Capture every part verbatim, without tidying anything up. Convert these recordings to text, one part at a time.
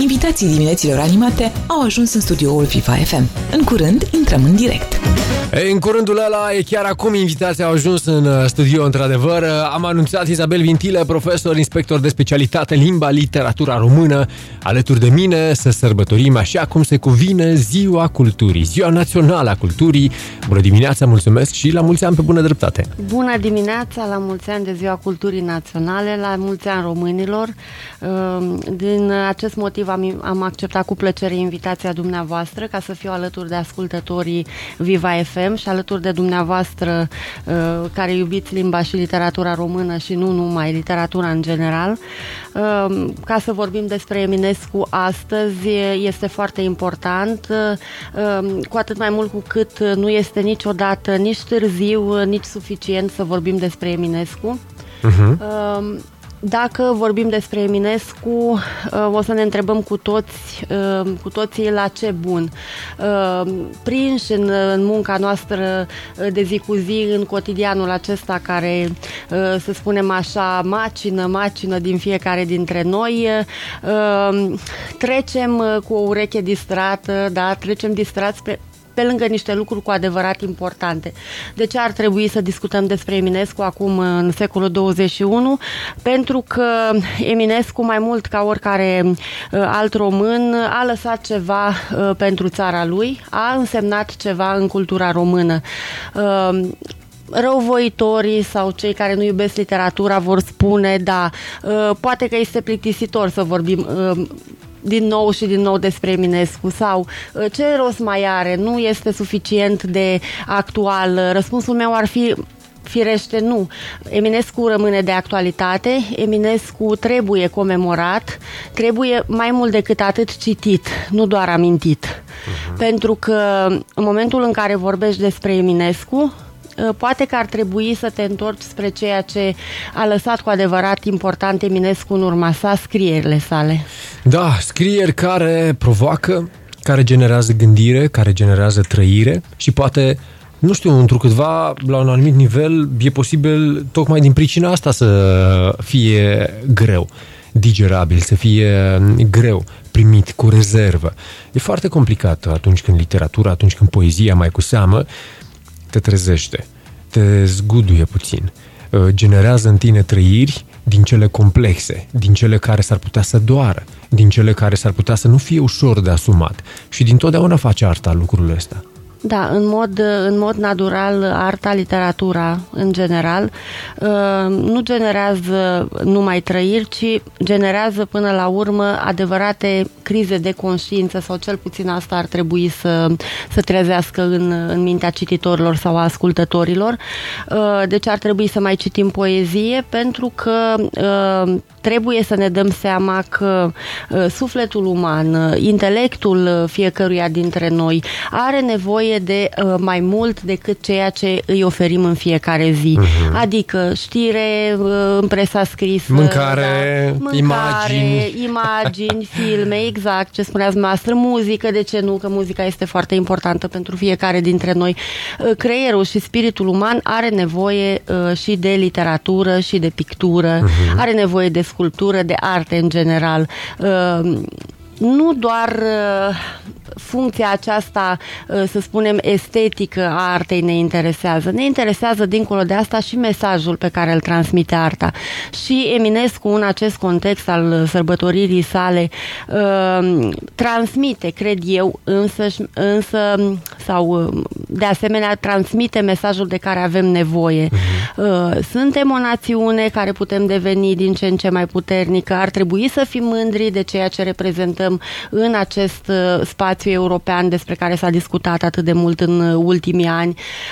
invitații dimineților animate au ajuns în studioul Viva F M. În curând intrăm în direct. Ei, în curândul ăla, e chiar acum invitații au ajuns în studio, într-adevăr. Am anunțat Izabel Vintilă, profesor, inspector de specialitate limba, literatura română, alături de mine să sărbătorim așa cum se cuvine Ziua Culturii, Ziua Națională a Culturii. Bună dimineața, mulțumesc și la mulți ani pe bună dreptate. Bună dimineața, la mulți ani de Ziua Culturii Naționale, la mulți ani românilor. Din acest motiv am, am acceptat cu plăcere invitația dumneavoastră ca să fiu alături de ascultătorii Viva F M și alături de dumneavoastră care iubiți limba și literatura română și nu numai, literatura în general. Ca să vorbim despre Eminescu astăzi este foarte important, cu atât mai mult cu cât nu este niciodată nici târziu, nici suficient să vorbim despre Eminescu. Uh-huh. Dacă vorbim despre Eminescu, o să ne întrebăm cu toți, cu toții la ce bun. Prinși în, în munca noastră de zi cu zi, în cotidianul acesta care, să spunem așa, macină, macină din fiecare dintre noi, trecem cu o ureche distrată, da? Trecem distrați pe pe lângă niște lucruri cu adevărat importante. De ce ar trebui să discutăm despre Eminescu acum în secolul douăzeci și unu? Pentru că Eminescu, mai mult ca oricare uh, alt român, a lăsat ceva uh, pentru țara lui, a însemnat ceva în cultura română. Uh, Răuvoitorii sau cei care nu iubesc literatura vor spune, da, uh, poate că este plictisitor să vorbim uh, din nou și din nou despre Eminescu sau ce rost mai are, nu este suficient de actual. Răspunsul meu ar fi firește nu. Eminescu rămâne de actualitate, Eminescu trebuie comemorat, trebuie mai mult decât atât citit, nu doar amintit. Uh-huh. Pentru că în momentul în care vorbești despre Eminescu, poate că ar trebui să te întorci spre ceea ce a lăsat cu adevărat important Eminescu în urma sa, scrierile sale. Da, scrieri care provoacă, care generează gândire, care generează trăire și poate, nu știu, întrucâtva, la un anumit nivel, e posibil tocmai din pricina asta să fie greu digerabil, să fie greu primit, cu rezervă. E foarte complicat atunci când literatura, atunci când poezia, mai cu seamă, te trezește, te zguduie puțin, generează în tine trăiri din cele complexe, din cele care s-ar putea să doară, din cele care s-ar putea să nu fie ușor de asumat. Și dintotdeauna face arta lucrul ăsta. Da, în mod, în mod natural, arta, literatura, în general, nu generează numai trăiri, ci generează până la urmă adevărate crize de conștiință, sau cel puțin asta ar trebui să, să trezească în, în mintea cititorilor sau a ascultătorilor. Deci ar trebui să mai citim poezie, pentru că trebuie să ne dăm seama că sufletul uman, intelectul fiecăruia dintre noi are nevoie de uh, mai mult decât ceea ce îi oferim în fiecare zi. Uh-huh. Adică știre uh, în presa scrisă, mâncare, da, mâncare imagini, imagini filme, exact ce spuneați noastră, muzică, de ce nu, că muzica este foarte importantă pentru fiecare dintre noi. Uh, creierul și spiritul uman are nevoie uh, și de literatură și de pictură, uh-huh. are nevoie de sculptură, de arte în general. Uh, nu doar uh, funcția aceasta, uh, să spunem, estetică a artei ne interesează. Ne interesează dincolo de asta și mesajul pe care îl transmite arta. Și Eminescu, în acest context al sărbătoririi sale, uh, transmite, cred eu, însă, însă sau de asemenea transmite mesajul de care avem nevoie. Uh, suntem o națiune care putem deveni din ce în ce mai puternică. Ar trebui să fim mândri de ceea ce reprezentăm în acest spațiu european despre care s-a discutat atât de mult în ultimii ani.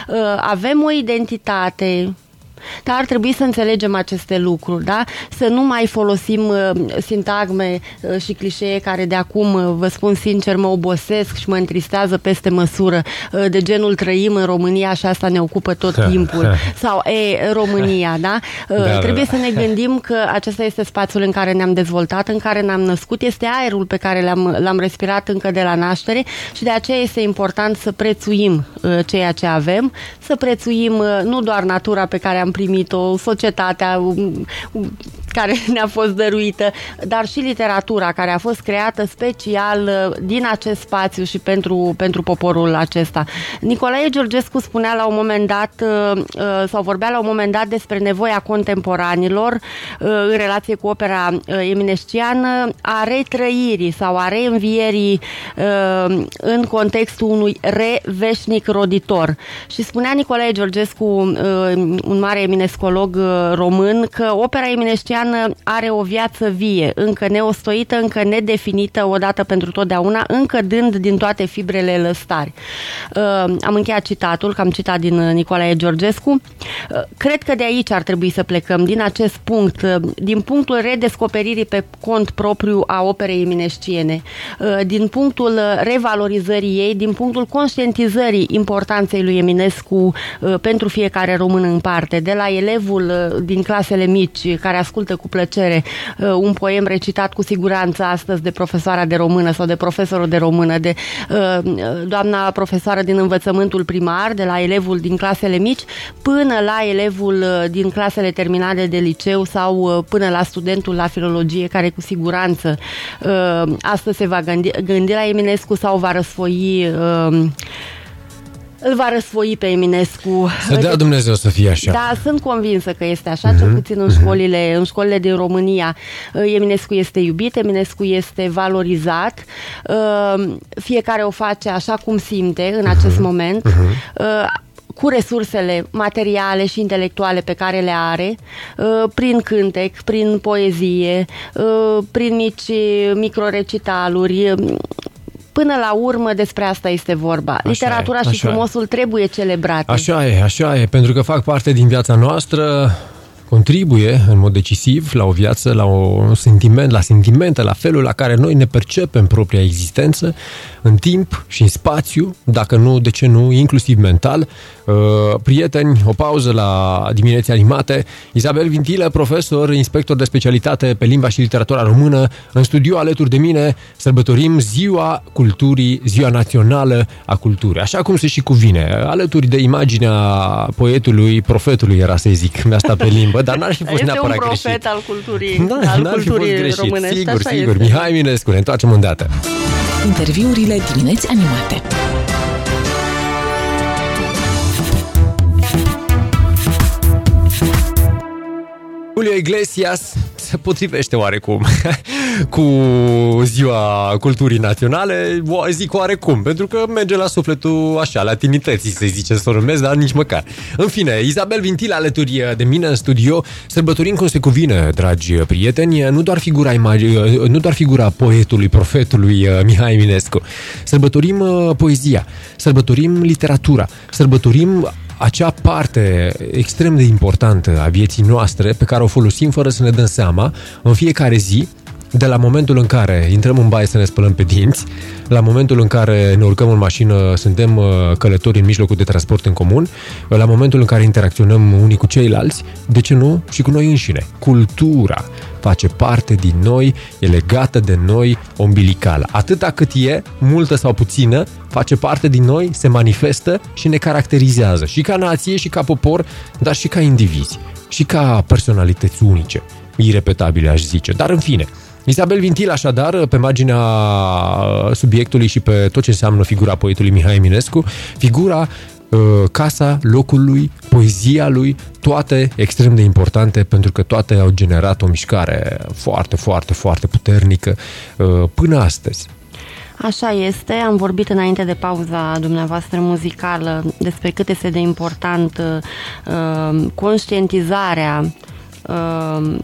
Avem o identitate, dar ar trebui să înțelegem aceste lucruri, da? Să nu mai folosim uh, sintagme uh, și clișee care de acum, uh, vă spun sincer, mă obosesc și mă întristează peste măsură, uh, de genul trăim în România și asta ne ocupă tot timpul. Sau, e, România, da? Uh, da trebuie da. să ne gândim că acesta este spațiul în care ne-am dezvoltat, în care ne-am născut, este aerul pe care l-am, l-am respirat încă de la naștere și de aceea este important să prețuim uh, ceea ce avem, să prețuim uh, nu doar natura pe care am primit-o, societatea, care ne-a fost dăruită, dar și literatura care a fost creată special din acest spațiu și pentru, pentru poporul acesta. Nicolae Georgescu spunea la un moment dat, sau vorbea la un moment dat despre nevoia contemporanilor în relație cu opera eminesciană a retrăirii sau a reînvierii în contextul unui reveșnic roditor. Și spunea Nicolae Georgescu, un mare eminescolog român, că opera eminesciană are o viață vie, încă neostoită, încă nedefinită odată pentru totdeauna, încă dând din toate fibrele lăstari. Am încheiat citatul, că am citat din Nicolae Georgescu. Cred că de aici ar trebui să plecăm, din acest punct, din punctul redescoperirii pe cont propriu a operei eminesciene, din punctul revalorizării ei, din punctul conștientizării importanței lui Eminescu pentru fiecare român în parte, de la elevul din clasele mici care ascultă cu plăcere un poem recitat cu siguranță astăzi de profesoara de română sau de profesorul de română, de doamna profesoară din învățământul primar, de la elevul din clasele mici, până la elevul din clasele terminale de liceu sau până la studentul la filologie, care cu siguranță astăzi se va gândi, gândi la Eminescu sau va răsfoi îl va răsfoi pe Eminescu. Să dea Dumnezeu să fie așa. Da, sunt convinsă că este așa, uh-huh. cel puțin în școlile, în școlile din România. Eminescu este iubit, Eminescu este valorizat. Fiecare o face așa cum simte în acest uh-huh. moment. Uh-huh. Cu resursele materiale și intelectuale pe care le are, prin cântec, prin poezie, prin mici microrecitaluri. Până la urmă despre asta este vorba. Așa Literatura e, și frumosul e. trebuie celebrate. Așa e, așa e, pentru că fac parte din viața noastră, contribuie în mod decisiv la o viață, la un sentiment, la sentimente, la felul la care noi ne percepem propria existență în timp și în spațiu, dacă nu, de ce nu, inclusiv mental. Prieteni, o pauză la Dimineți Animate. Isabel Vintilă, profesor, inspector de specialitate pe limba și literatura română, în studio alături de mine. Sărbătorim Ziua Culturii, Ziua Națională a Culturii, așa cum se și cuvine, alături de imaginea poetului, profetului, era să zic, mi-a stat pe limbă, dar n-ar fi fost este neapărat greșit. Este un profet greșit. al culturii, da, al culturii românești. Sigur, așa sigur. Este. Mihai Eminescu, ne întoarcem îndată. Interviurile Dimineți Animate. Julio Iglesias se potrivește oarecum cu Ziua Culturii Naționale, zic oarecum, pentru că merge la sufletul așa, latinității, să zice, să o numesc, dar nici măcar. În fine, Isabel Vintilă alături de mine în studio, sărbătorim cum se cuvine, dragi prieteni, nu doar figura, imag- nu doar figura poetului, profetului Mihai Eminescu, sărbătorim poezia, sărbătorim literatura, sărbătorim acea parte extrem de importantă a vieții noastre pe care o folosim fără să ne dăm seama în fiecare zi, de la momentul în care intrăm în baie să ne spălăm pe dinți, la momentul în care ne urcăm în mașină, suntem călători în mijlocul de transport în comun, la momentul în care interacționăm unii cu ceilalți, de ce nu? Și cu noi înșine. Cultura face parte din noi, e legată de noi, umbilicală. Atâta cât e, multă sau puțină, face parte din noi, se manifestă și ne caracterizează. Și ca nație, și ca popor, dar și ca indivizi. Și ca personalități unice, irepetabile, aș zice. Dar în fine, Isabel Vintilă, așadar, pe marginea subiectului și pe tot ce înseamnă figura poetului Mihai Eminescu, figura, casa locului, poezia lui, toate extrem de importante, pentru că toate au generat o mișcare foarte, foarte, foarte puternică până astăzi. Așa este, am vorbit înainte de pauza dumneavoastră muzicală despre cât este de important uh, conștientizarea uh,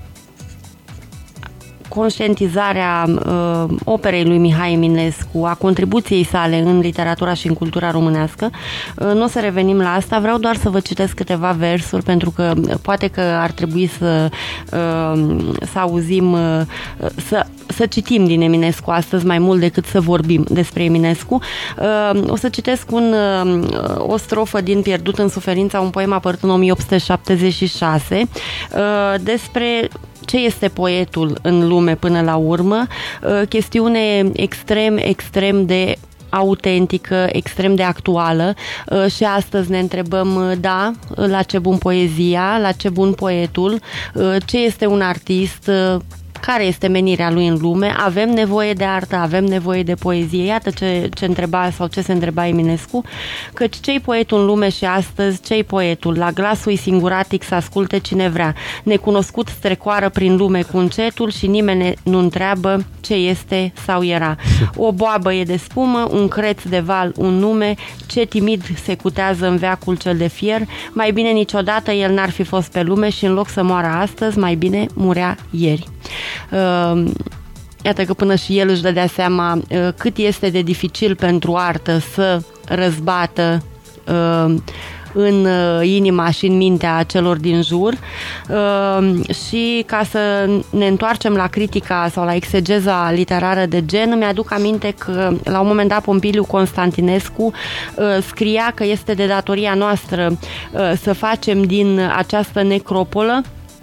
conștientizarea uh, operei lui Mihai Eminescu, a contribuției sale în literatura și în cultura românească. Uh, nu o să revenim la asta, vreau doar să vă citesc câteva versuri, pentru că poate că ar trebui să, uh, să auzim, uh, să, să citim din Eminescu astăzi mai mult decât să vorbim despre Eminescu. Uh, o să citesc un, uh, o strofă din Pierdut în suferința, un poem apărut în o mie opt sute șaptezeci și șase, uh, despre ce este poetul în lume până la urmă, chestiune extrem, extrem de autentică, extrem de actuală și astăzi ne întrebăm, da, la ce bun poezia, la ce bun poetul, ce este un artist, care este menirea lui în lume, avem nevoie de artă, avem nevoie de poezie. Iată ce, ce întreba sau ce se întreba Eminescu, căci ce-i poetul în lume și astăzi, ce-i poetul? La glasul singuratic să asculte cine vrea. Necunoscut strecoară prin lume cu încetul și nimeni nu întreabă ce este sau era. O boabă e de spumă, un creț de val, un nume, ce timid se cutează în veacul cel de fier, mai bine niciodată el n-ar fi fost pe lume și în loc să moară astăzi, mai bine murea ieri. Uh, iată că până și el își dădea seama uh, cât este de dificil pentru artă să răzbată uh, în uh, inima și în mintea celor din jur uh, și ca să ne întoarcem la critica sau la exegeza literară de gen, mi-aduc aminte că la un moment dat Pompiliu Constantinescu uh, scria că este de datoria noastră uh, să facem din această necropolă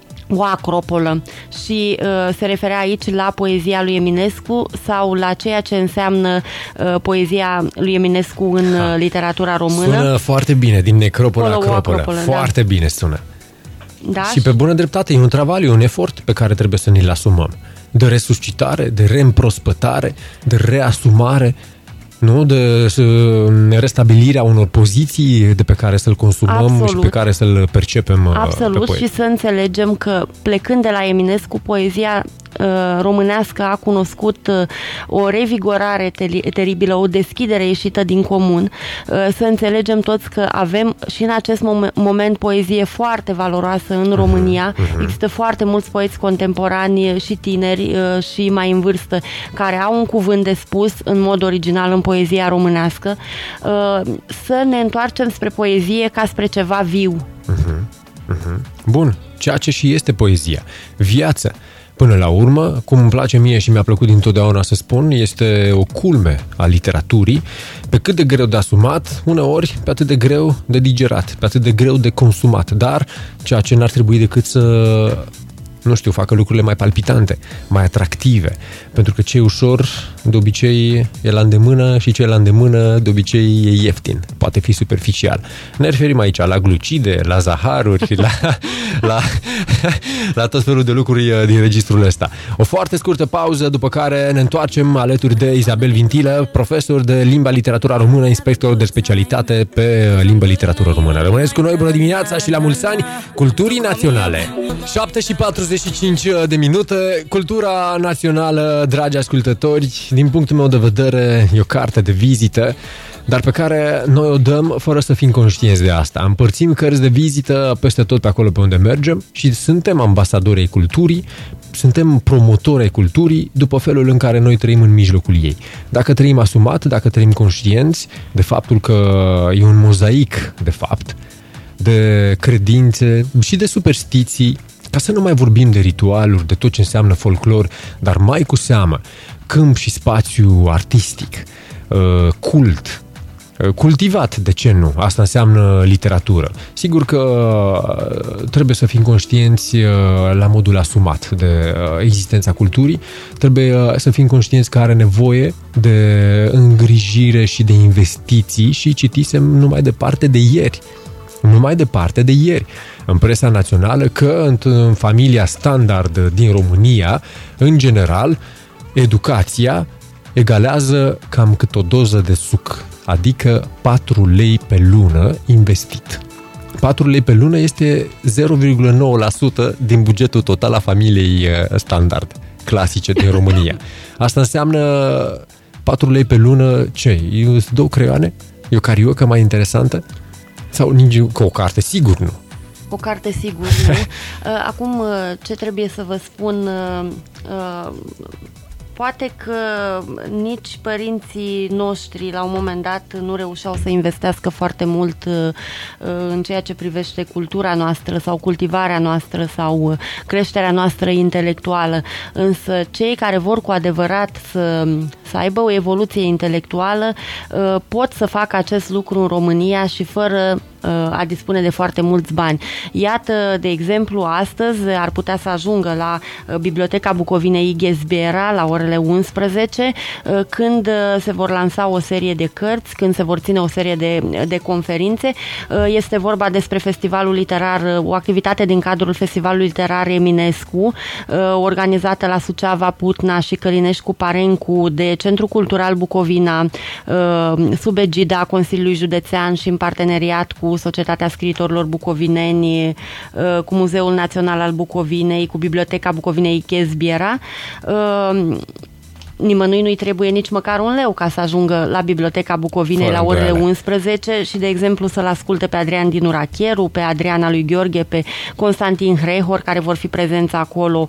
o acropolă și uh, se referea aici la poezia lui Eminescu sau la ceea ce înseamnă uh, poezia lui Eminescu în uh, literatura română. Sună foarte bine, din necropolă la acropolă. acropolă. Foarte da. bine sună. Da? Și pe bună dreptate, e un travaliu, un efort pe care trebuie să ni-l asumăm. De resuscitare, de reîmprospătare, de reasumare, nu? De restabilirea unor poziții de pe care să-l consumăm. Absolut. Și pe care să-l percepem. Absolut, pe și să înțelegem că plecând de la Eminescu, poezia românească a cunoscut o revigorare teribilă, o deschidere ieșită din comun. Să înțelegem toți că avem și în acest moment poezie foarte valoroasă în România. Uh-huh. Există foarte mulți poeți contemporani și tineri și mai în vârstă care au un cuvânt de spus în mod original în poezia românească. Să ne întoarcem spre poezie ca spre ceva viu. Uh-huh. Uh-huh. Bun, ceea ce și este poezia. Viață. Până la urmă, cum îmi place mie și mi-a plăcut dintotdeauna să spun, este o culme a literaturii, pe cât de greu de asumat, uneori pe atât de greu de digerat, pe atât de greu de consumat, dar ceea ce n-ar trebui decât să, nu știu, facă lucrurile mai palpitante, mai atractive, pentru că ce e ușor, de obicei e la îndemână și ce e la îndemână, de obicei e ieftin, poate fi superficial. Ne referim aici la glucide, la zaharuri, la, la, la tot felul de lucruri din registrul ăsta. O foarte scurtă pauză, după care ne întoarcem alături de Isabel Vintilă, profesor de limba literatura română, inspector de specialitate pe limba literatură română. Rămâneți cu noi, bună dimineața și la mulți ani culturii naționale. șapte și patruzeci și cinci de minute, cultura națională, dragi ascultători, din punctul meu de vedere, e o carte de vizită, dar pe care noi o dăm fără să fim conștienți de asta. Împărțim cărți de vizită peste tot pe acolo pe unde mergem și suntem ambasadori ai culturii, suntem promotori ai culturii după felul în care noi trăim în mijlocul ei. Dacă trăim asumat, dacă trăim conștienți de faptul că e un mozaic, de fapt, de credințe și de superstiții, ca să nu mai vorbim de ritualuri, de tot ce înseamnă folclor, dar mai cu seamă câmp și spațiu artistic, cult, cultivat, de ce nu? Asta înseamnă literatură. Sigur că trebuie să fim conștienți la modul asumat de existența culturii, trebuie să fim conștienți că are nevoie de îngrijire și de investiții și citisem numai departe de ieri. Numai departe de ieri, în presa națională, că în familia standard din România, în general, educația egalează cam cât o doză de suc, adică patru lei pe lună investit. patru lei pe lună este zero virgulă nouă la sută din bugetul total al familiei standard, clasice din România. Asta înseamnă patru lei pe lună, ce? E două creioane? E o cariocă mai interesantă? Sau nici cu o carte? Sigur nu. O carte sigur nu. Acum, ce trebuie să vă spun, poate că nici părinții noștri la un moment dat nu reușeau să investească foarte mult în ceea ce privește cultura noastră sau cultivarea noastră sau creșterea noastră intelectuală. Însă cei care vor cu adevărat să, să aibă o evoluție intelectuală, pot să facă acest lucru în România și fără a dispune de foarte mulți bani. Iată, de exemplu, astăzi ar putea să ajungă la Biblioteca Bucovinei Ghezbiera la orele unsprezece, când se vor lansa o serie de cărți, când se vor ține o serie de, de conferințe. Este vorba despre festivalul literar, o activitate din cadrul festivalului literar Eminescu, organizată la Suceava, Putna și Călinești cu Parencu de Centrul Cultural Bucovina, sub egida Consiliului Județean și în parteneriat cu Societatea Scriitorilor Bucovineni, cu Muzeul Național al Bucovinei, cu Biblioteca Bucovinei Ghezbiera. Nimănui nu-i trebuie nici măcar un leu ca să ajungă la Biblioteca Bucovinei fără la orele îndoială. unsprezece și, de exemplu, să-l asculte pe Adrian Dinu Racheru, pe Adriana lui Gheorghe, pe Constantin Hrehor, care vor fi prezenți acolo.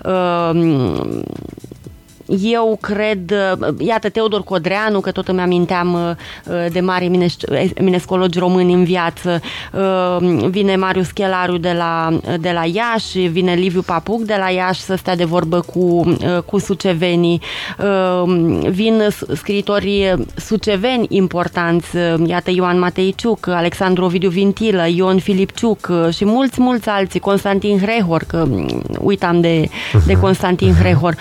Eu cred, iată, Teodor Codreanu, că tot îmi aminteam de mari eminescologi români în viață, vine Marius Chelariu de la, de la Iași, vine Liviu Papuc de la Iași să stea de vorbă cu, cu sucevenii, vin scriitorii suceveni importanți, iată Ioan Mateiciuc, Alexandru Ovidiu Vintilă, Ion Filipciuc și mulți, mulți alții, Constantin Hrehor, că uitam de, de Constantin Hrehor.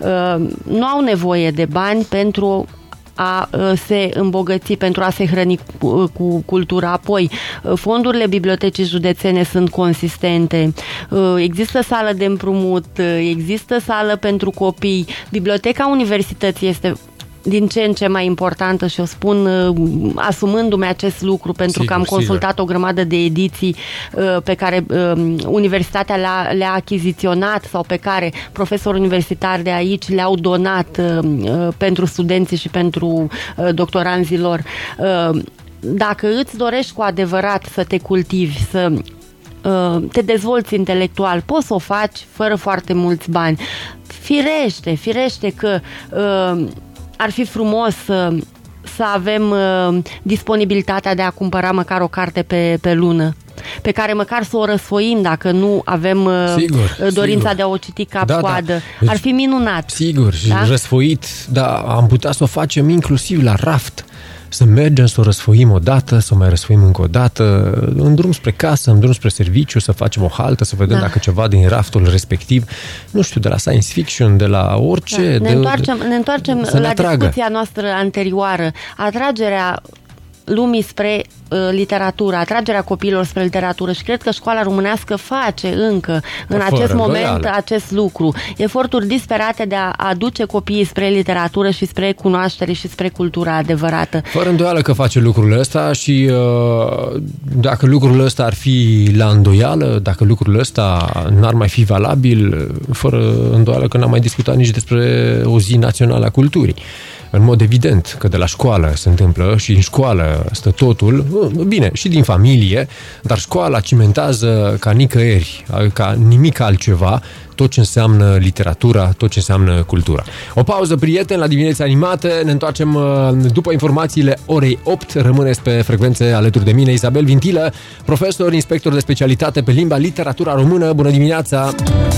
Nu au nevoie de bani pentru a se îmbogăți, pentru a se hrăni cu, cu cultura. Apoi, fondurile bibliotecii județene sunt consistente, există sală de împrumut, există sală pentru copii, biblioteca universității este din ce în ce mai importantă și o spun uh, asumându-mi acest lucru pentru sigur, că am consultat sigur. o grămadă de ediții uh, pe care uh, universitatea le-a, le-a achiziționat sau pe care profesori universitari de aici le-au donat uh, pentru studenții și pentru uh, doctoranzilor. Uh, dacă îți dorești cu adevărat să te cultivi, să uh, te dezvolți intelectual, poți să o faci fără foarte mulți bani. Firește, firește că uh, ar fi frumos să, să avem uh, disponibilitatea de a cumpăra măcar o carte pe, pe lună, pe care măcar să o răsfoim dacă nu avem uh, sigur, dorința sigur. de a o citi cap-coadă. Da, da. Deci, ar fi minunat. Sigur, și da? răsfoit, da, am putea să o facem inclusiv la raft. Să mergem, să o răsfoim o dată, să o mai răsfoim încă o dată, în drum spre casă, în drum spre serviciu, să facem o haltă, să vedem da. dacă ceva din raftul respectiv, nu știu, de la science fiction, de la orice... Da. Ne, de, întoarcem, ne întoarcem ne la atragă. discuția noastră anterioară. Atragerea lumii spre uh, literatură, atragerea copiilor spre literatură și cred că școala românească face încă în Fără acest moment reală. acest lucru. Eforturi disperate de a aduce copiii spre literatură și spre cunoaștere și spre cultura adevărată. Fără îndoială că face lucrul ăsta și uh, dacă lucrul ăsta ar fi la îndoială, dacă lucrul ăsta n-ar mai fi valabil, fără îndoială că n-am mai discutat nici despre o zi națională a culturii. În mod evident că de la școală se întâmplă și în școală stă totul, bine, și din familie, dar școala cimentează ca nicăieri, ca nimic altceva, tot ce înseamnă literatura, tot ce înseamnă cultura. O pauză, prieteni, la Dimineți Animate, ne întoarcem după informațiile orei opt, rămâneți pe frecvențe alături de mine, Isabel Vintilă, profesor, inspector de specialitate pe limba literatura română. Bună dimineața!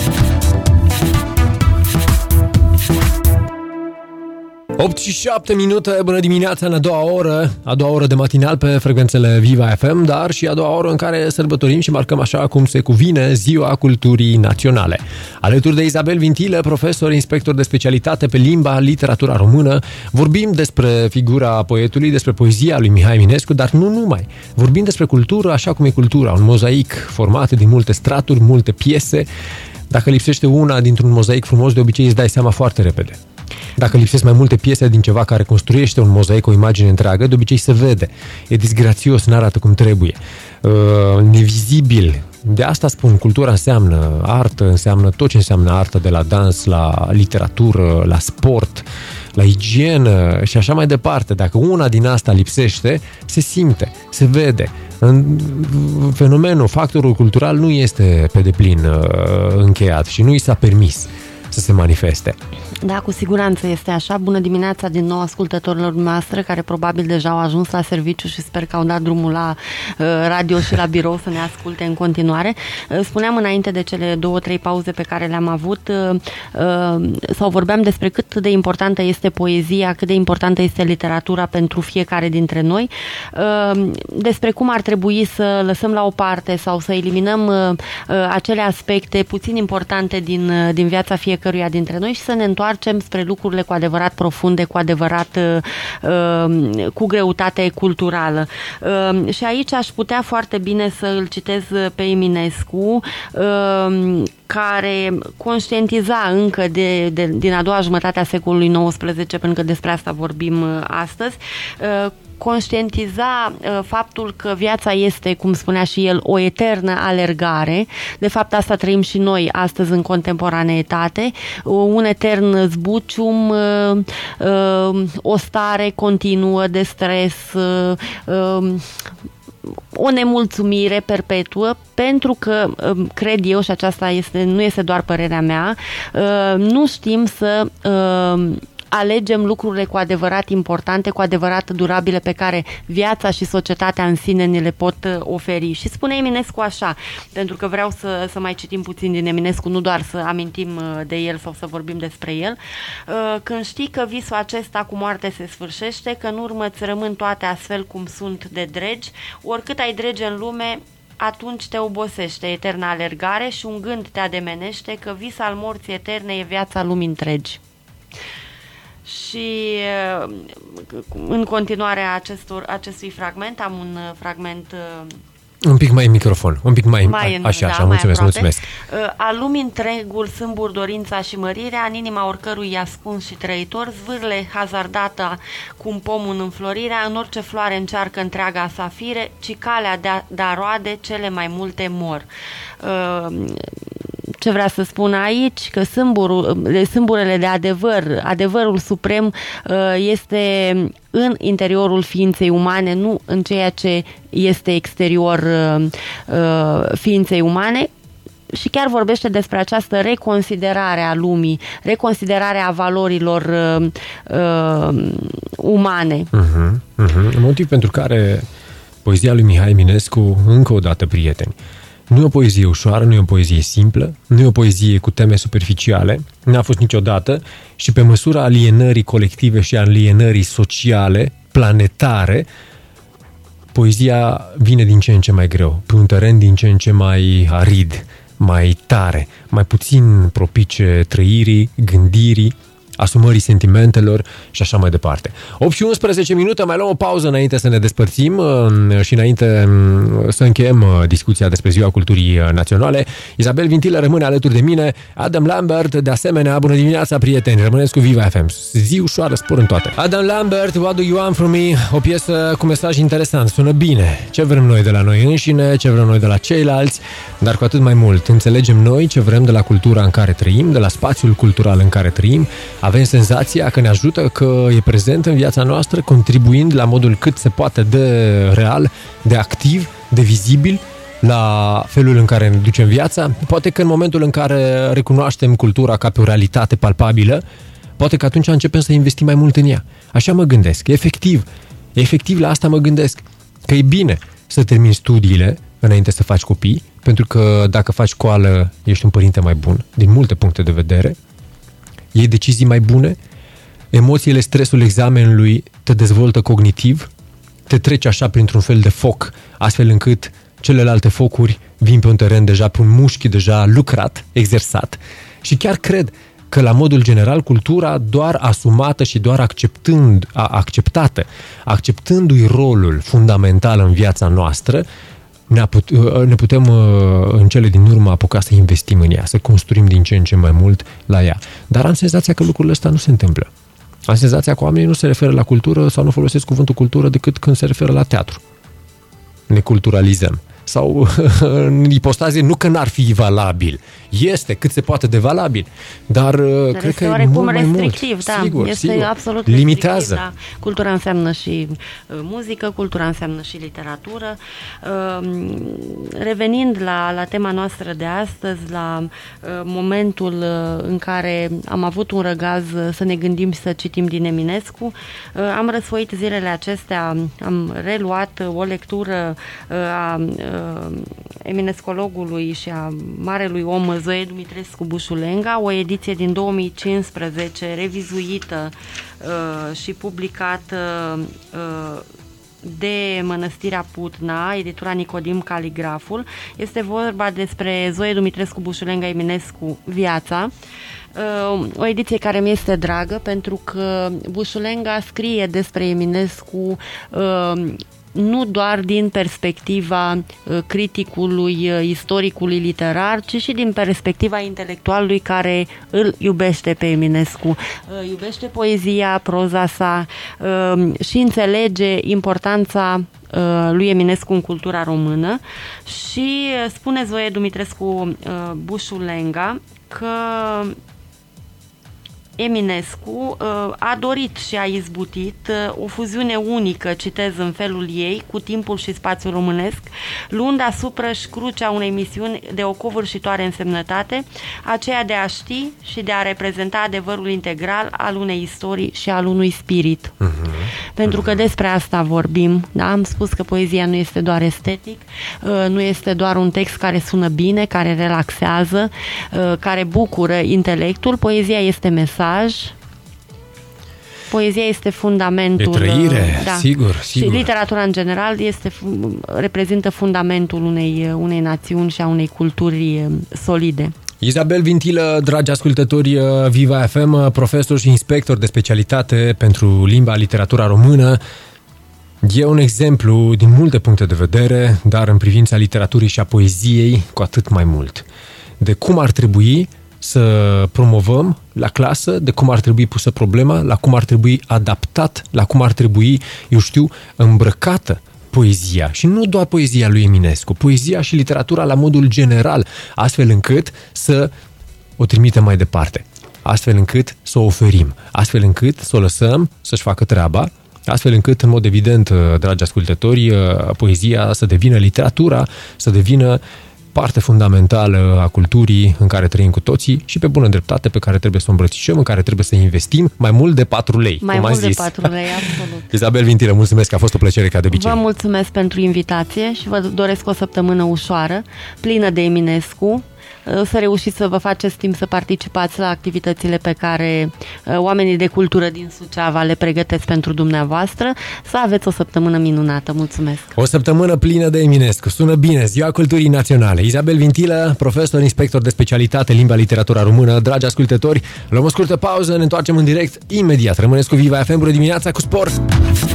opt și șapte minute, bună dimineața, în a doua oră, a doua oră de matinal pe frecvențele Viva F M, dar și a doua oră în care sărbătorim și marcăm așa cum se cuvine Ziua Culturii Naționale. Alături de Isabel Vintilă, profesor, inspector de specialitate pe limba literatura română, vorbim despre figura poetului, despre poezia lui Mihai Eminescu, dar nu numai. Vorbim despre cultură așa cum e cultura, un mozaic format din multe straturi, multe piese. Dacă lipsește una dintr-un mozaic frumos, de obicei îți dai seama foarte repede. Dacă lipsesc mai multe piese din ceva care construiește un mozaic, o imagine întreagă, de obicei se vede. E disgrațios, n-arată cum trebuie. Uh, nevizibil. De asta spun, cultura înseamnă artă, înseamnă tot ce înseamnă artă, de la dans, la literatură, la sport, la igienă și așa mai departe. Dacă una din asta lipsește, se simte, se vede. Fenomenul, factorul cultural nu este pe deplin uh, încheiat și nu i s-a permis să se manifeste. Da, cu siguranță este așa. Bună dimineața din nou ascultătorilor noastre care probabil deja au ajuns la serviciu și sper că au dat drumul la uh, radio și la birou să ne asculte în continuare. Uh, spuneam înainte de cele două, trei pauze pe care le-am avut uh, uh, sau vorbeam despre cât de importantă este poezia, cât de importantă este literatura pentru fiecare dintre noi, uh, despre cum ar trebui să lăsăm la o parte sau să eliminăm uh, uh, acele aspecte puțin importante din, uh, din viața fiecăruia dintre noi și să ne întoarcem spre lucrurile cu adevărat profunde, cu adevărat uh, cu greutate culturală. Uh, și aici aș putea foarte bine să îl citez pe Eminescu, uh, care conștientiza încă de, de, din a doua jumătate a secolului nouăsprezece, pentru că despre asta vorbim astăzi, uh, conștientiza uh, faptul că viața este, cum spunea și el, o eternă alergare. De fapt, asta trăim și noi astăzi în contemporaneitate. Un etern zbucium, uh, uh, o stare continuă de stres, uh, uh, o nemulțumire perpetuă, pentru că, cred eu, și aceasta este, nu este doar părerea mea, nu știm să alegem lucrurile cu adevărat importante, cu adevărat durabile, pe care viața și societatea în sine ne le pot oferi. Și spune Eminescu așa, pentru că vreau să, să mai citim puțin din Eminescu, nu doar să amintim de el sau să vorbim despre el. Când știi că visul acesta cu moarte se sfârșește, că în urmă îți rămân toate astfel cum sunt de dregi, oricât ai drege în lume, atunci te obosește eterna alergare și un gând te ademenește că vis al morții eterne e viața lumii întregi. Și în continuarea acestor, acestui fragment am un fragment un pic mai în microfon, un pic mai, mai în, așa, da, așa, mulțumesc, aproape. mulțumesc. A lumii întregul sâmbur dorința și mărirea, în inima oricărui ascuns și trăitor, zvârle hazardată cum pomul în înflorirea, în orice floare încearcă întreaga sa fire, ci calea de a da roade cele mai multe mor. Ce vrea să spun aici? Că sâmburul, sâmburele de adevăr, adevărul suprem este în interiorul ființei umane, nu în ceea ce este exterior ființei umane. Și chiar vorbește despre această reconsiderare a lumii, reconsiderare a valorilor uh, umane. Uh-huh, uh-huh. Motiv pentru care poezia lui Mihai Eminescu, încă o dată, prieteni, nu e o poezie ușoară, nu e o poezie simplă, nu e o poezie cu teme superficiale, n-a fost niciodată, și pe măsura alienării colective și alienării sociale, planetare, poezia vine din ce în ce mai greu, pe un teren din ce în ce mai arid, mai tare, mai puțin propice trăirii, gândirii, asumării sentimentelor și așa mai departe. opt și unsprezece minute, mai luăm o pauză înainte să ne despărțim și înainte să încheiem discuția despre Ziua Culturii Naționale. Isabel Vintilă rămâne alături de mine, Adam Lambert, de asemenea. Bună dimineața, prieteni, rămâneți cu Viva F M. Zi ușoară, spor în toate. Adam Lambert, What Do You Want From Me? O piesă cu mesaj interesant, sună bine. Ce vrem noi de la noi înșine, ce vrem noi de la ceilalți, dar cu atât mai mult înțelegem noi ce vrem de la cultura în care trăim, de la spațiul cultural în care trăim. Avem senzația că ne ajută, că e prezent în viața noastră, contribuind la modul cât se poate de real, de activ, de vizibil la felul în care ne ducem viața. Poate că în momentul în care recunoaștem cultura ca pe o realitate palpabilă, poate că atunci începem să investim mai mult în ea. Așa mă gândesc, efectiv, efectiv la asta mă gândesc, că e bine să termini studiile înainte să faci copii, pentru că dacă faci școală, ești un părinte mai bun, din multe puncte de vedere, iei decizii mai bune, emoțiile, stresul examenului te dezvoltă cognitiv, te treci așa printr-un fel de foc, astfel încât celelalte focuri vin pe un teren deja, pe un mușchi deja lucrat, exersat. Și chiar cred că la modul general cultura doar asumată și doar acceptând, a, acceptată, acceptându-i rolul fundamental în viața noastră, ne, put, ne putem în cele din urmă apuca să investim în ea, să construim din ce în ce mai mult la ea. Dar am senzația că lucrurile astea nu se întâmplă. Am senzația că oamenii nu se referă la cultură sau nu folosesc cuvântul cultură decât când se referă la teatru. Ne culturalizăm. Sau în ipostaze, nu că n-ar fi valabil. este cât se poate de valabil, dar, dar cred că e mult mai restrictiv, mult. Da, sigur, este sigur. absolut Limitează. Da. Cultura înseamnă și muzică, cultura înseamnă și literatură. Revenind la, la tema noastră de astăzi, la momentul în care am avut un răgaz să ne gândim și să citim din Eminescu, am răsfoit zilele acestea, am reluat o lectură a eminescologului și a marelui om Zoe Dumitrescu Bușulenga, o ediție din două mii cincisprezece, revizuită uh, și publicată uh, de Mănăstirea Putna, editura Nicodim Caligraful. Este vorba despre Zoe Dumitrescu Bușulenga Eminescu, Viața. O ediție care mi este dragă pentru că Bușulenga scrie despre Eminescu nu doar din perspectiva criticului, istoricului literar, ci și din perspectiva intelectualului care îl iubește pe Eminescu. Iubește poezia, proza sa și înțelege importanța lui Eminescu în cultura română și spune Zoe Dumitrescu Bușulenga că Eminescu a dorit și a izbutit o fuziune unică, citez în felul ei, cu timpul și spațiul românesc, luând asupra-și crucea unei misiuni de o covârșitoare însemnătate, aceea de a ști și de a reprezenta adevărul integral al unei istorii și al unui spirit. Uh-huh. Pentru că despre asta vorbim, da? Am spus că poezia nu este doar estetic, nu este doar un text care sună bine, care relaxează, care bucură intelectul, poezia este mesaj. Poezia este fundamentul. De trăire, da. sigur, sigur. Și literatura în general este, reprezintă fundamentul unei, unei națiuni și a unei culturi solide. Izabel Vintilă, dragi ascultători Viva F M, profesor și inspector de specialitate pentru limba, literatura română. E un exemplu din multe puncte de vedere, dar în privința literaturii și a poeziei cu atât mai mult. De cum ar trebui să promovăm la clasă, de cum ar trebui pusă problema, la cum ar trebui adaptat, la cum ar trebui, eu știu, îmbrăcată poezia. Și nu doar poezia lui Eminescu, poezia și literatura la modul general, astfel încât să o trimitem mai departe, astfel încât să o oferim, astfel încât să o lăsăm să-și facă treaba, astfel încât, în mod evident, dragi ascultători, poezia să devină literatura, să devină parte fundamentală a culturii în care trăim cu toții și pe bună dreptate pe care trebuie să o îmbrățișăm, în care trebuie să investim mai mult de patru lei. Mai mult de patru lei, absolut. Izabel Vintilă, mulțumesc, a fost o plăcere ca de obicei. Vă mulțumesc pentru invitație și vă doresc o săptămână ușoară, plină de Eminescu. Să reușiți să vă faceți timp să participați la activitățile pe care oamenii de cultură din Suceava le pregătesc pentru dumneavoastră. Să aveți o săptămână minunată. Mulțumesc! O săptămână plină de Eminescu. Sună bine. Ziua Culturii Naționale. Izabel Vintilă, profesor, inspector de specialitate limba, literatura română. Dragi ascultători, luăm o scurtă pauză, ne întoarcem în direct imediat. Rămâneți cu Viva F M, bună dimineața cu sport!